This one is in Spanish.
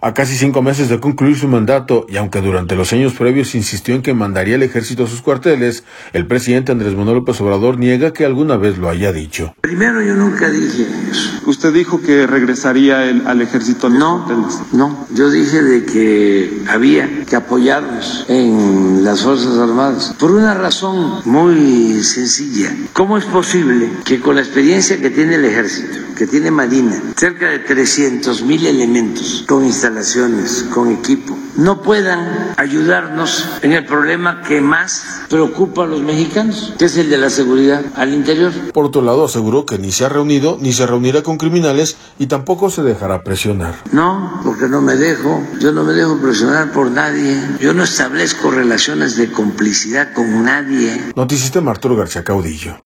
A casi 5 meses de concluir su mandato, y aunque durante los años previos insistió en que mandaría el ejército a sus cuarteles, el presidente Andrés Manuel López Obrador niega que alguna vez lo haya dicho. Primero, yo nunca dije eso. ¿Usted dijo que regresaría al ejército a los cuarteles? No, yo dije de que había que apoyarnos en las Fuerzas Armadas por una razón muy sencilla. ¿Cómo es posible que con la experiencia que tiene el ejército, que tiene Marina, cerca de 300,000 elementos, con instalaciones, con equipo, no puedan ayudarnos en el problema que más preocupa a los mexicanos, que es el de la seguridad al interior? Por otro lado, aseguró que ni se ha reunido ni se reunirá con criminales y tampoco se dejará presionar. No, porque no me dejo, yo no me dejo presionar por nadie, yo no establezco relaciones de complicidad con nadie. Noticista Arturo García Caudillo.